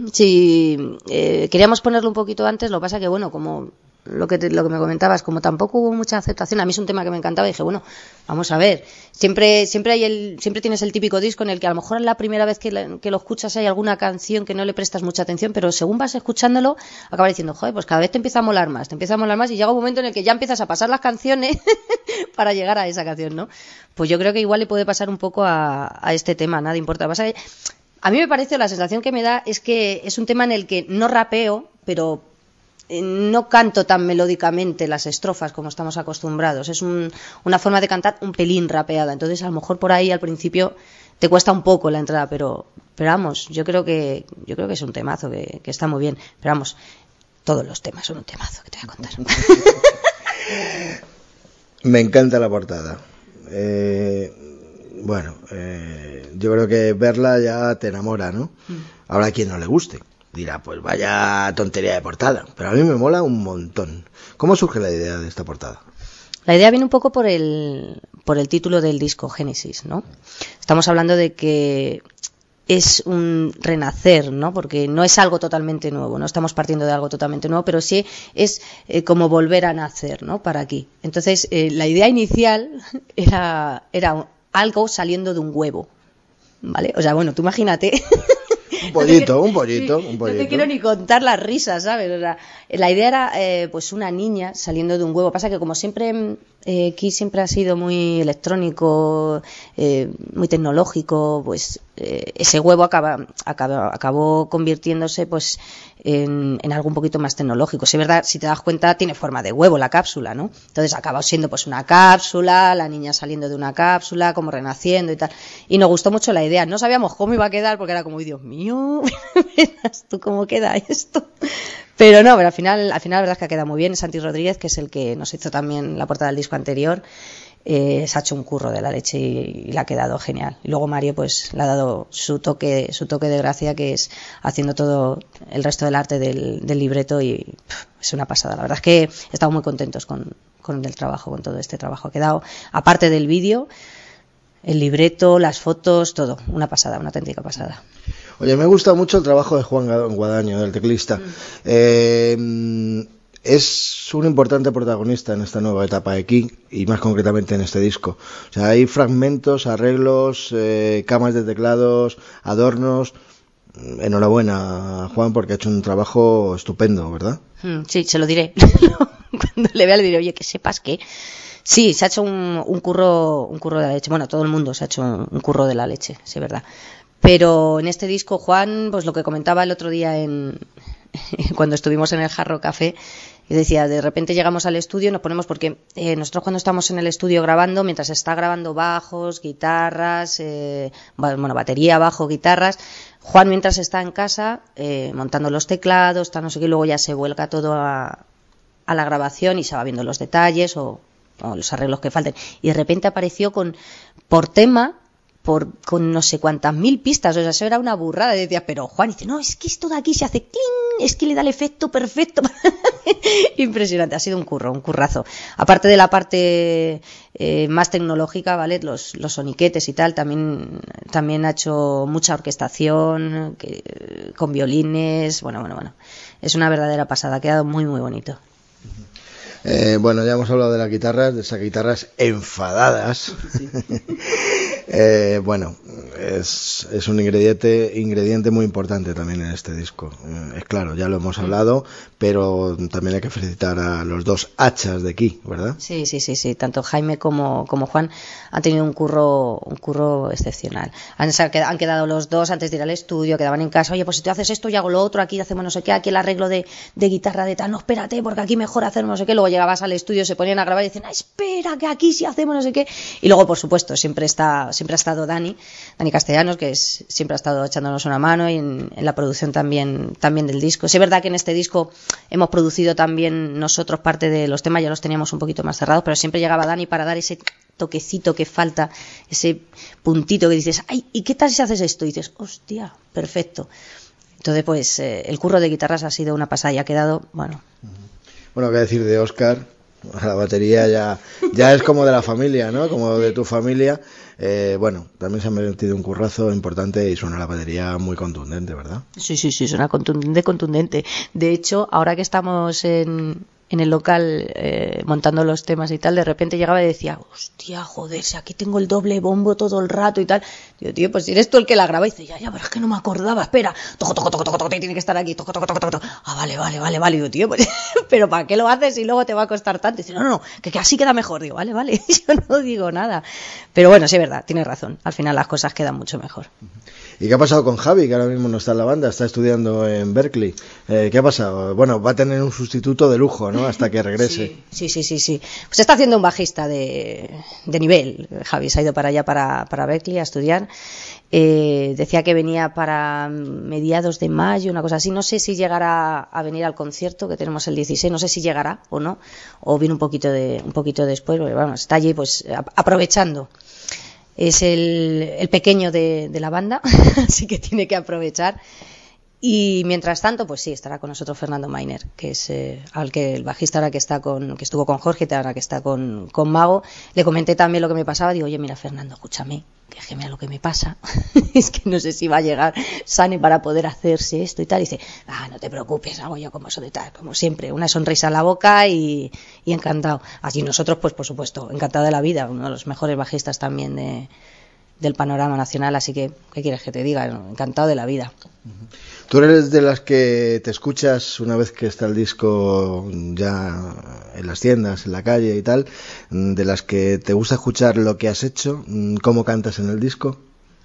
Sí, eh, queríamos ponerlo un poquito antes, lo que pasa que, bueno, como lo que te, lo que me comentabas, como tampoco hubo mucha aceptación, a mí es un tema que me encantaba y dije, bueno, vamos a ver, siempre siempre hay el siempre tienes el típico disco en el que a lo mejor la primera vez que, la, que lo escuchas hay alguna canción que no le prestas mucha atención, pero según vas escuchándolo acabas diciendo, joder, pues cada vez te empieza a molar más, te empieza a molar más y llega un momento en el que ya empiezas a pasar las canciones para llegar a esa canción, ¿no? Pues yo creo que igual le puede pasar un poco a, a este tema, Nada Importa. Pasa que a mí me parece, la sensación que me da es que es un tema en el que no rapeo, pero no canto tan melódicamente las estrofas como estamos acostumbrados. Es un, una forma de cantar un pelín rapeada. Entonces, a lo mejor por ahí al principio te cuesta un poco la entrada, pero, pero vamos, yo creo que yo creo que es un temazo que, que está muy bien. Pero vamos, todos los temas son un temazo que te voy a contar. Me encanta la portada. Eh, bueno, eh, yo creo que verla ya te enamora, ¿no? Mm. Habrá quien no le guste. Dirá, pues vaya tontería de portada. Pero a mí me mola un montón. ¿Cómo surge la idea de esta portada? La idea viene un poco por el, por el título del disco, Génesis, ¿no? Estamos hablando de que es un renacer, ¿no? Porque no es algo totalmente nuevo, no estamos partiendo de algo totalmente nuevo, pero sí es eh, como volver a nacer, ¿no? Para aquí. Entonces, eh, la idea inicial era, era algo saliendo de un huevo, ¿vale? O sea, bueno, tú imagínate... Un pollito, un pollito, un pollito. No te quiero ni contar las risas, ¿sabes? O sea, la idea era, eh, pues, una niña saliendo de un huevo. Pasa que como siempre, eh, Kiss siempre ha sido muy electrónico, eh, muy tecnológico, pues eh, ese huevo acaba, acaba, acabó convirtiéndose, pues, en, en algo un poquito más tecnológico. Si es verdad, si te das cuenta, tiene forma de huevo la cápsula, ¿no? Entonces acabó siendo, pues, una cápsula, la niña saliendo de una cápsula, como renaciendo y tal. Y nos gustó mucho la idea. No sabíamos cómo iba a quedar porque era como, Dios mío, verás tú cómo queda esto. Pero no, pero al final, al final la verdad es que ha quedado muy bien. Santi Rodríguez, que es el que nos hizo también la portada del disco anterior, eh, se ha hecho un curro de la leche y, y le ha quedado genial. Y luego Mario, pues, le ha dado su toque, su toque de gracia, que es haciendo todo el resto del arte del, del libreto y pff, es una pasada. La verdad es que estamos muy contentos con, con el trabajo, con todo este trabajo que ha quedado. Aparte del vídeo, el libreto, las fotos, todo. Una pasada, una auténtica pasada. Oye, me gusta mucho el trabajo de Juan Guadaño, del teclista. Mm. Eh, es un importante protagonista en esta nueva etapa de King y más concretamente en este disco. O sea, hay fragmentos, arreglos, eh, camas de teclados, adornos. Enhorabuena, Juan, porque ha hecho un trabajo estupendo, ¿verdad? Sí, se lo diré. Cuando le vea le diré, oye, que sepas que... Sí, se ha hecho un, un curro un curro de la leche. Bueno, todo el mundo se ha hecho un, un curro de la leche, sí, es verdad. Pero en este disco, Juan, pues lo que comentaba el otro día en cuando estuvimos en el Jarro Café, yo decía, de repente llegamos al estudio, nos ponemos, porque eh, nosotros cuando estamos en el estudio grabando, mientras está grabando bajos, guitarras, eh, bueno, batería, bajo, guitarras, Juan mientras está en casa, eh, montando los teclados, tal, no sé qué, y luego ya se vuelca todo a, a la grabación y se va viendo los detalles o, o los arreglos que falten. Y de repente apareció con, por tema, por con no sé cuántas mil pistas, o sea, eso era una burrada. Y decía, pero Juan, y dice, no, es que esto de aquí se hace cling, es que le da el efecto perfecto. Impresionante, ha sido un curro, un currazo. Aparte de la parte eh, más tecnológica, ¿vale? Los, los soniquetes y tal, también, también ha hecho mucha orquestación, que, con violines, bueno, bueno, bueno. Es una verdadera pasada, ha quedado muy, muy bonito. Eh, bueno, ya hemos hablado de las guitarras, de esas guitarras enfadadas. Sí. eh, bueno, es, es un ingrediente, ingrediente muy importante también en este disco. Eh, es claro, ya lo hemos hablado, pero también hay que felicitar a los dos hachas de aquí, ¿verdad? Sí, sí, sí, sí. Tanto Jaime como, como Juan han tenido un curro, un curro excepcional. Han, han quedado los dos antes de ir al estudio, quedaban en casa, oye, pues si tú haces esto, yo hago lo otro, aquí hacemos no sé qué, aquí el arreglo de, de guitarra de tal, no, espérate, porque aquí mejor hacer no sé qué. Luego llegabas al estudio, se ponían a grabar y decían, ah, espera, que aquí sí hacemos no sé qué. Y luego, por supuesto, siempre está, siempre ha estado Dani, Dani Castellanos, que es, siempre ha estado echándonos una mano, y en, en la producción también, también del disco. Sí, es verdad que en este disco hemos producido también nosotros parte de los temas, ya los teníamos un poquito más cerrados, pero siempre llegaba Dani para dar ese toquecito que falta, ese puntito que dices, ay, ¿y qué tal si haces esto? Y dices, hostia, perfecto. Entonces, pues, eh, el curro de guitarras ha sido una pasada y ha quedado, bueno. Bueno, qué decir de Óscar, la batería ya, ya es como de la familia, ¿no? Como de tu familia. Eh, bueno, también se ha metido un currazo importante y suena la batería muy contundente, ¿verdad? Sí, sí, sí, suena contundente, contundente. De hecho, ahora que estamos en, en el local eh, montando los temas y tal, de repente llegaba y decía, hostia, joder, si aquí tengo el doble bombo todo el rato y tal. Digo, tío, pues si eres tú el que la graba. Y dice, ya, ya, pero es que no me acordaba, espera, toco, toco, toco, toco, toco, tiene que estar aquí, toco, toco, toco, toco. Ah, vale, vale, vale, vale. Digo, tío, pues, pero ¿para qué lo haces y luego te va a costar tanto? Y dice, no, no, no, que, que así queda mejor. Digo, vale, vale, yo no digo nada. Pero bueno, sí es verdad, tienes razón, al final las cosas quedan mucho mejor. ¿Y qué ha pasado con Javi, que ahora mismo no está en la banda, está estudiando en Berkeley? Eh, ¿Qué ha pasado? Bueno, va a tener un sustituto de lujo, ¿no? Hasta que regrese. Sí, sí, sí, sí, sí. Pues está haciendo un bajista de, de nivel. Javi se ha ido para allá, para, para Berkeley, a estudiar. Eh, decía que venía para mediados de mayo, una cosa así. No sé si llegará a venir al concierto que tenemos el dieciséis, no sé si llegará o no, o viene un poquito de un poquito después, porque vamos, está allí pues aprovechando. Es el, el pequeño de, de la banda, así que tiene que aprovechar. Y mientras tanto, pues sí, estará con nosotros Fernando Mainer, que es eh, al que el bajista ahora que está con, que estuvo con Jorge, ahora que está con, con Mago. Le comenté también lo que me pasaba, digo, oye, mira, Fernando, escúchame, que es que mira lo que me pasa, es que no sé si va a llegar Sane para poder hacerse esto y tal. Y dice, ah, no te preocupes, hago yo como eso de tal, como siempre, una sonrisa en la boca y, y encantado. Así nosotros, pues por supuesto, encantado de la vida, uno de los mejores bajistas también de, del panorama nacional, así que, ¿qué quieres que te diga? Encantado de la vida. ¿Tú eres de las que te escuchas una vez que está el disco ya en las tiendas, en la calle y tal, de las que te gusta escuchar lo que has hecho, cómo cantas en el disco?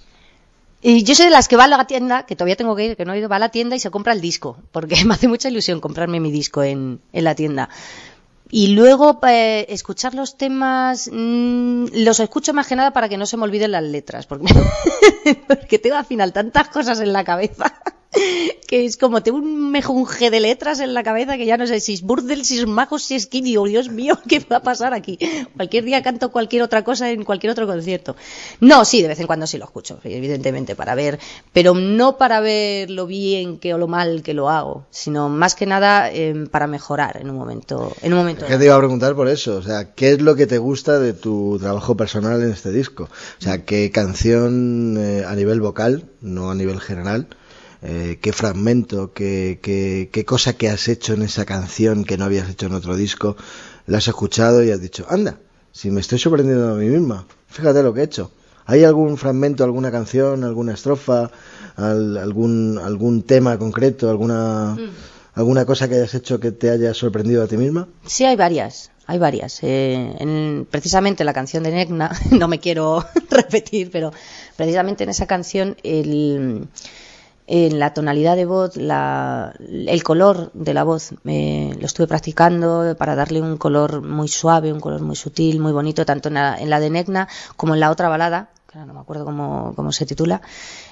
Y yo soy de las que va a la tienda, que todavía tengo que ir, que no he ido, va a la tienda y se compra el disco, porque me hace mucha ilusión comprarme mi disco en, en la tienda. Y luego eh, escuchar los temas, mmm, los escucho más que nada para que no se me olviden las letras, porque, porque tengo al final tantas cosas en la cabeza que es como tengo un mejunje de letras en la cabeza que ya no sé si es Burdel, si es Magos, si es Kid. Oh, Dios mío, ¿qué va a pasar aquí? Cualquier día canto cualquier otra cosa en cualquier otro concierto. No, sí, de vez en cuando sí lo escucho, evidentemente, para ver, pero no para ver lo bien que o lo mal que lo hago, sino más que nada eh, para mejorar en un momento. En un momento. ¿Qué te iba a preguntar por eso? O sea, ¿qué es lo que te gusta de tu trabajo personal en este disco? O sea, ¿qué canción eh, a nivel vocal, no a nivel general? Eh, qué fragmento, qué, qué, qué cosa que has hecho en esa canción que no habías hecho en otro disco, la has escuchado y has dicho, anda, si me estoy sorprendiendo a mí misma, fíjate lo que he hecho. ¿Hay algún fragmento, alguna canción, alguna estrofa, al, algún, algún tema concreto, alguna, mm. alguna cosa que hayas hecho que te haya sorprendido a ti misma? Sí, hay varias. Hay varias. Eh, en, precisamente la canción de Negna, no me quiero repetir, pero precisamente en esa canción el... en la tonalidad de voz, la, el color de la voz, eh, lo estuve practicando para darle un color muy suave, un color muy sutil, muy bonito, tanto en la, en la de Negna como en la otra balada, que no me acuerdo cómo, cómo se titula.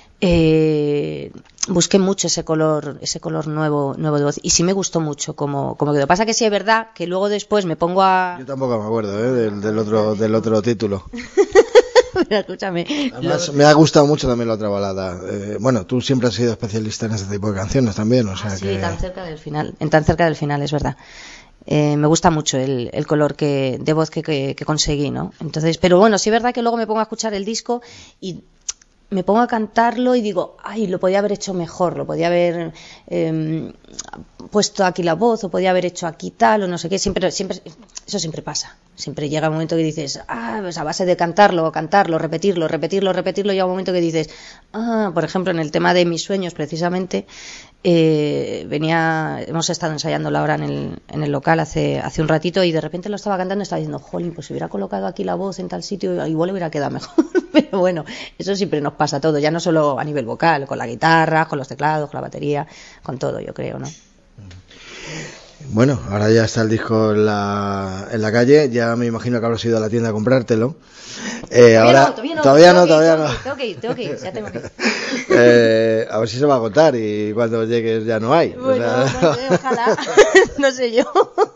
Eh, busqué mucho ese color, ese color nuevo, nuevo de voz, y sí me gustó mucho como, como quedó. Pasa que sí es verdad que luego después me pongo a... Yo tampoco me acuerdo, ¿eh? del, del otro, del otro título. escúchame. Además, lo... me ha gustado mucho también la otra balada. Eh, bueno, tú siempre has sido especialista en este tipo de canciones también, o sea ah, sí, que... tan cerca del final, en tan cerca del final, es verdad. Eh, me gusta mucho el, el color que, de voz que, que, que conseguí, ¿no? Entonces, pero bueno, sí es verdad que luego me pongo a escuchar el disco y me pongo a cantarlo y digo, ay, lo podía haber hecho mejor, lo podía haber eh, puesto aquí la voz, o podía haber hecho aquí tal, o no sé qué, siempre, siempre, eso siempre pasa. Siempre llega un momento que dices, ah, pues a base de cantarlo, cantarlo, repetirlo, repetirlo, repetirlo, llega un momento que dices, ah, por ejemplo, en el tema de mis sueños, precisamente, eh, venía, hemos estado ensayando la hora en el, en el local hace, hace un ratito y de repente lo estaba cantando y estaba diciendo, jolín, pues si hubiera colocado aquí la voz en tal sitio, igual hubiera quedado mejor. Pero bueno, eso siempre nos pasa todo, ya no solo a nivel vocal, con la guitarra, con los teclados, con la batería, con todo, yo creo, ¿no? Bueno, ahora ya está el disco en la, en la calle, ya me imagino que habrás ido a la tienda a comprártelo. Eh, todavía ahora, no, todavía no, todavía no, tengo todavía que ir, no. Tengo que ir, tengo que ir, ya tengo que ir. Eh, a ver si se va a agotar y cuando llegues ya no hay. Bueno, o sea... no sé, ojalá, no sé yo.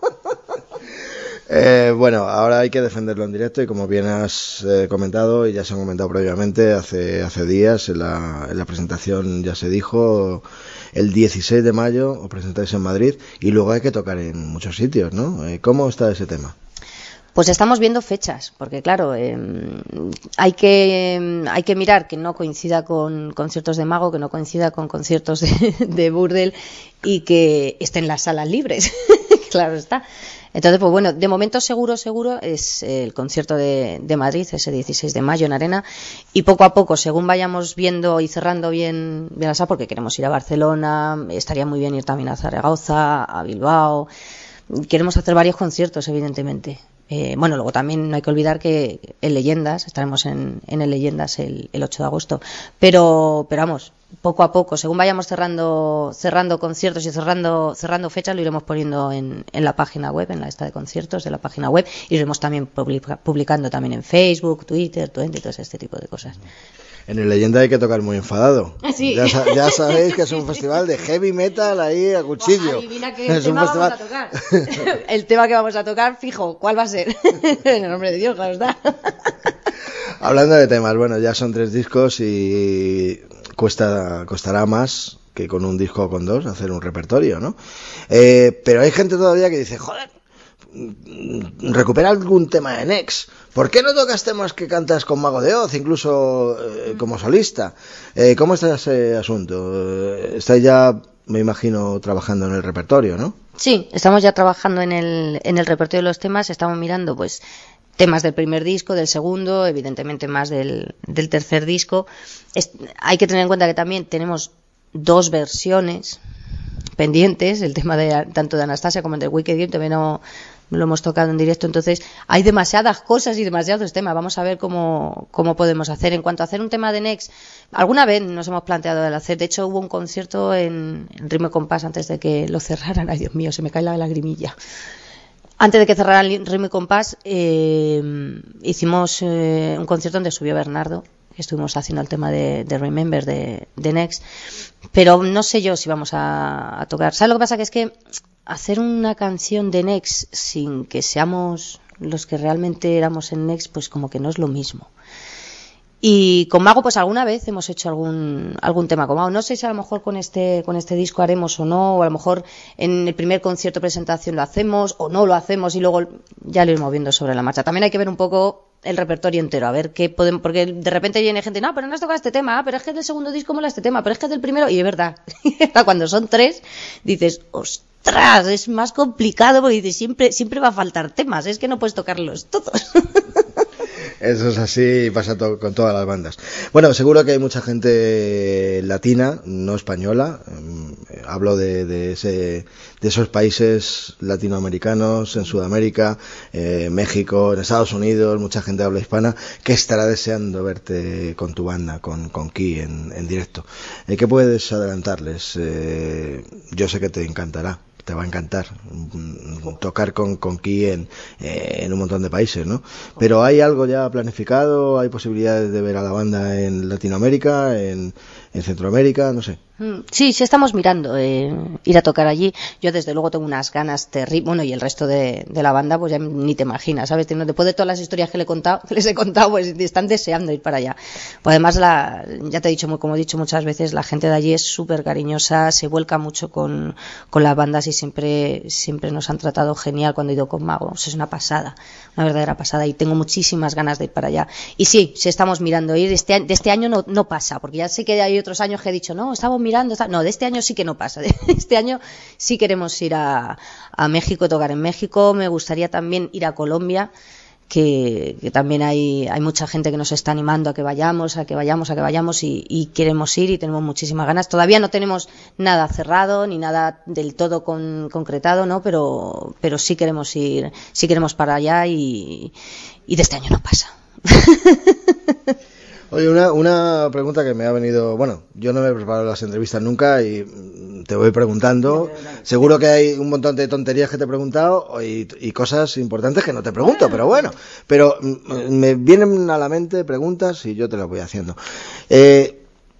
Eh, bueno, ahora hay que defenderlo en directo y como bien has eh, comentado y ya se ha comentado previamente, hace, hace días en la, en la presentación ya se dijo, el dieciséis de mayo os presentáis en Madrid y luego hay que tocar en muchos sitios, ¿no? Eh, ¿Cómo está ese tema? Pues estamos viendo fechas, porque claro, eh, hay que hay que mirar que no coincida con conciertos de Mago, que no coincida con conciertos de, de Burdel y que estén las salas libres, claro está. Entonces, pues bueno, de momento seguro, seguro es el concierto de, de Madrid, ese dieciséis de mayo en Arena, y poco a poco, según vayamos viendo y cerrando bien, bien la sala, porque queremos ir a Barcelona, estaría muy bien ir también a Zaragoza, a Bilbao, queremos hacer varios conciertos, evidentemente. Eh, bueno, luego también no hay que olvidar que en Leyendas, estaremos en, en el Leyendas el, el ocho de agosto, pero, pero vamos, poco a poco, según vayamos cerrando cerrando conciertos y cerrando cerrando fechas, lo iremos poniendo en, en la página web, en la lista de conciertos de la página web, y iremos también publica, publicando también en Facebook, Twitter, Twenty, todo este tipo de cosas. En el Leyenda hay que tocar muy enfadado. Sí. Ya, ya sabéis que es un festival de heavy metal ahí a cuchillo. Adivina qué es tema un festival... vamos a tocar. El tema que vamos a tocar, fijo, ¿cuál va a ser? En el nombre de Dios, claro está. Hablando de temas, bueno, ya son tres discos y cuesta costará más que con un disco o con dos hacer un repertorio, ¿no? Eh, pero hay gente todavía que dice, joder, recupera algún tema de Nex. ¿Por qué no tocas temas que cantas con Mago de Oz, incluso eh, como solista? Eh, ¿Cómo está ese asunto? Eh, estáis ya, me imagino, trabajando en el repertorio, ¿no? Sí, estamos ya trabajando en el, en el repertorio de los temas, estamos mirando pues temas del primer disco, del segundo, evidentemente más del, del tercer disco. Es, hay que tener en cuenta que también tenemos dos versiones pendientes, el tema de tanto de Anastasia como el de Wicked Game, también no lo hemos tocado en directo, entonces hay demasiadas cosas y demasiados temas, vamos a ver cómo, cómo podemos hacer. En cuanto a hacer un tema de Nex, alguna vez nos hemos planteado el hacer, de hecho hubo un concierto en, en Ritmo y Compás antes de que lo cerraran, ay Dios mío, se me cae la lagrimilla. Antes de que cerraran Ritmo y Compás, eh, hicimos eh, un concierto donde subió Bernardo, que estuvimos haciendo el tema de, de Remember de, de Nex, pero no sé yo si vamos a, a tocar. ¿Sabes lo que pasa? Que es que hacer una canción de Nex sin que seamos los que realmente éramos en Nex, pues como que no es lo mismo. Y con Mago, pues alguna vez hemos hecho algún algún tema con Mago. No sé si a lo mejor con este con este disco haremos o no, o a lo mejor en el primer concierto presentación lo hacemos o no lo hacemos y luego ya lo iremos viendo sobre la marcha. También hay que ver un poco el repertorio entero, a ver qué podemos, porque de repente viene gente, no, pero no has tocado este tema, ah, pero es que es del segundo disco mola este tema, pero es que es del primero, y es verdad, cuando son tres, dices, ostras, es más complicado porque dices, siempre, siempre va a faltar temas, es que no puedes tocarlos todos. Eso es así, pasa to- con todas las bandas. Bueno, seguro que hay mucha gente latina, no española. Eh, hablo de, de, ese, de esos países latinoamericanos, en Sudamérica, eh, México, en Estados Unidos, mucha gente habla hispana, que estará deseando verte con tu banda, con, con Ki en, en directo. Eh, ¿Qué puedes adelantarles? Eh, yo sé que te encantará. Te va a encantar tocar con, con Ki en, eh, en un montón de países, ¿no? Pero ¿hay algo ya planificado? ¿Hay posibilidades de ver a la banda en Latinoamérica, en, en Centroamérica? No sé. Sí, sí estamos mirando eh, ir a tocar allí. Yo desde luego tengo unas ganas terribles, bueno, y el resto de, de la banda pues ya ni te imaginas, ¿sabes? Después de todas las historias que, le he contado, que les he contado, pues están deseando ir para allá. Pues además, la, ya te he dicho, como he dicho muchas veces, la gente de allí es súper cariñosa, se vuelca mucho con, con las bandas y siempre, siempre nos han tratado genial cuando he ido con Mago. O sea, es una pasada, una verdadera pasada, y tengo muchísimas ganas de ir para allá. Y sí, sí estamos mirando ir. Este, de este año no, no pasa, porque ya sé que hay otros años que he dicho, no, estamos mirando, está... no, de este año sí que no pasa. De este año sí queremos ir a, a México, tocar en México. Me gustaría también ir a Colombia, que, que también hay, hay mucha gente que nos está animando a que vayamos, a que vayamos, a que vayamos y, y queremos ir y tenemos muchísimas ganas. Todavía no tenemos nada cerrado ni nada del todo con, concretado, ¿no? Pero, pero sí queremos ir, sí queremos para allá y, y de este año no pasa. Oye, una, una pregunta que me ha venido... Bueno, yo no me he preparado las entrevistas nunca y te voy preguntando. Seguro que hay un montón de tonterías que te he preguntado y, y cosas importantes que no te pregunto, pero bueno. Pero me vienen a la mente preguntas y yo te las voy haciendo. Eh,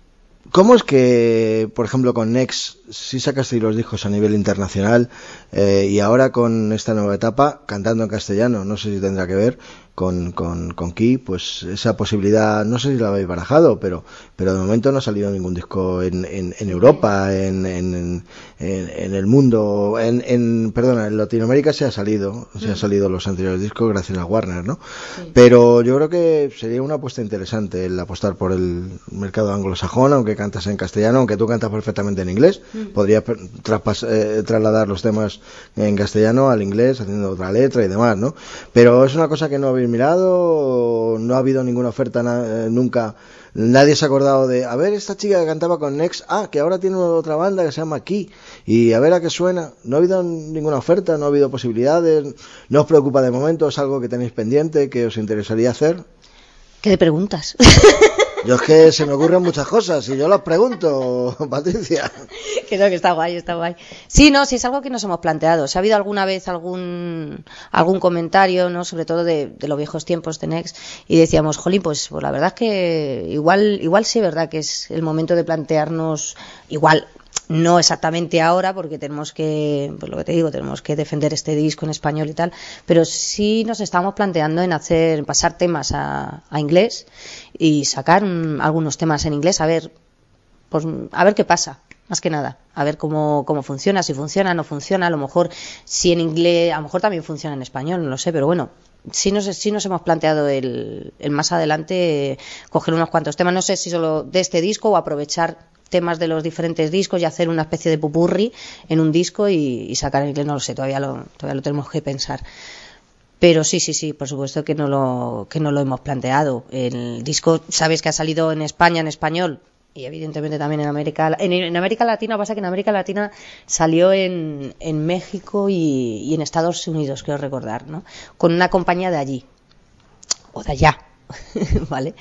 ¿Cómo es que, por ejemplo, con Next sí sacasteis los discos a nivel internacional eh, y ahora con esta nueva etapa, cantando en castellano, no sé si tendrá que ver con, con, con Ki, pues esa posibilidad, no sé si la habéis barajado, pero pero de momento no ha salido ningún disco en, en, en Europa, en, en, en, en el mundo, en, en perdona, en Latinoamérica se ha salido, se han salido los anteriores discos gracias a Warner, ¿no? Sí. Pero yo creo que sería una apuesta interesante el apostar por el mercado anglosajón, aunque cantas en castellano, aunque tú cantas perfectamente en inglés, mm. podrías traspas, eh, trasladar los temas en castellano al inglés, haciendo otra letra y demás, ¿no? Pero es una cosa que no habéis mirado, no ha habido ninguna oferta na, eh, nunca, nadie se ha acordado de, a ver, esta chica que cantaba con Next, ah, que ahora tiene otra banda que se llama Ki, y a ver a qué suena. No ha habido ninguna oferta, no ha habido posibilidades, no os preocupa de momento, es algo que tenéis pendiente, que os interesaría hacer. ¿Qué te preguntas? Yo es que se me ocurren muchas cosas y yo las pregunto, Patricia. Que no, que está guay, está guay. Sí, no, sí es algo que nos hemos planteado. Si ha habido alguna vez algún algún comentario, no, sobre todo de, de los viejos tiempos de Next, y decíamos, jolín, pues, pues la verdad es que igual igual sí es verdad que es el momento de plantearnos, igual no exactamente ahora, porque tenemos que, pues lo que te digo, tenemos que defender este disco en español y tal, pero sí nos estamos planteando en hacer, en pasar temas a, a inglés y sacar um, algunos temas en inglés, a ver, pues a ver qué pasa, más que nada, a ver cómo, cómo funciona, si funciona, no funciona, a lo mejor si en inglés, a lo mejor también funciona en español, no lo sé, pero bueno, sí nos, sí nos hemos planteado el, el más adelante eh, coger unos cuantos temas, no sé si solo de este disco o aprovechar temas de los diferentes discos y hacer una especie de pupurri en un disco y, y sacar en inglés, no lo sé, todavía lo, todavía lo tenemos que pensar. Pero sí, sí, sí, por supuesto que no lo, que no lo hemos planteado. El disco, sabes que ha salido en España en español y evidentemente también en América, en, en América Latina, pasa que en América Latina salió en, en México y, y en Estados Unidos, quiero recordar, ¿no? Con una compañía de allí, o de allá, ¿vale?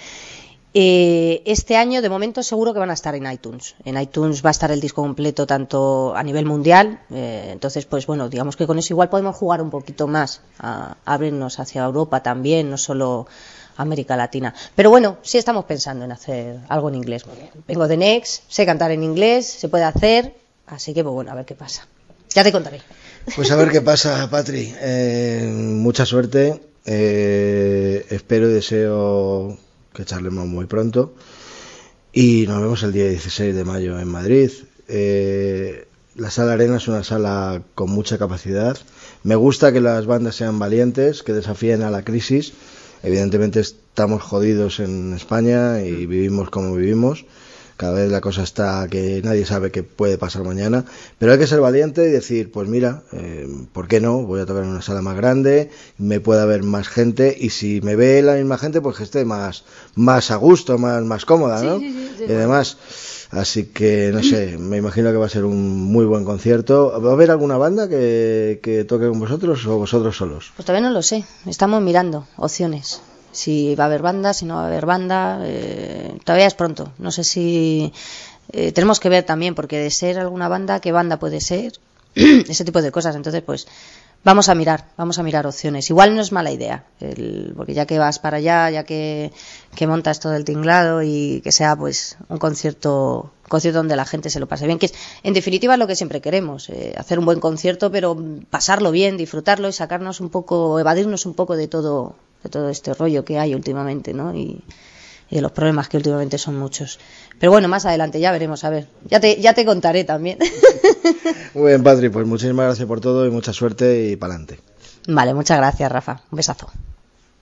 Eh, este año, de momento, seguro que van a estar en iTunes. En iTunes va a estar el disco completo tanto a nivel mundial. Eh, entonces, pues bueno, digamos que con eso igual podemos jugar un poquito más, a, a abrirnos hacia Europa también, no solo América Latina. Pero bueno, sí estamos pensando en hacer algo en inglés. Vengo de Next, sé cantar en inglés, se puede hacer, así que pues bueno, a ver qué pasa. Ya te contaré. Pues a ver qué pasa, Patri. Eh, mucha suerte. Eh, espero y deseo que charlemos muy pronto y nos vemos el día dieciséis de mayo en Madrid. Eh, la Sala Arena es una sala con mucha capacidad. Me gusta que las bandas sean valientes, que desafíen a la crisis. Evidentemente estamos jodidos en España y vivimos como vivimos. Cada vez la cosa está que nadie sabe qué puede pasar mañana, pero hay que ser valiente y decir, pues mira, eh, ¿por qué no? Voy a tocar en una sala más grande, me puede haber más gente y si me ve la misma gente, pues que esté más, más a gusto, más, más cómoda, ¿no? Sí, sí, sí, y además, así que no sé, me imagino que va a ser un muy buen concierto. ¿Va a haber alguna banda que, que toque con vosotros o vosotros solos? Pues todavía no lo sé, estamos mirando opciones. Si va a haber banda, si no va a haber banda, eh, todavía es pronto. No sé si eh, tenemos que ver también, porque de ser alguna banda, ¿qué banda puede ser? Ese tipo de cosas. Entonces, pues, vamos a mirar, vamos a mirar opciones. Igual no es mala idea, el, porque ya que vas para allá, ya que, que montas todo el tinglado y que sea pues un concierto, concierto donde la gente se lo pase bien, que es en definitiva lo que siempre queremos, eh, hacer un buen concierto, pero pasarlo bien, disfrutarlo y sacarnos un poco, evadirnos un poco de todo, de todo este rollo que hay últimamente, ¿no? Y, y de los problemas que últimamente son muchos. Pero bueno, más adelante ya veremos, a ver, ya te, ya te contaré también. Muy bien, Patri, pues muchísimas gracias por todo y mucha suerte y pa'lante. Vale, muchas gracias, Rafa. Un besazo.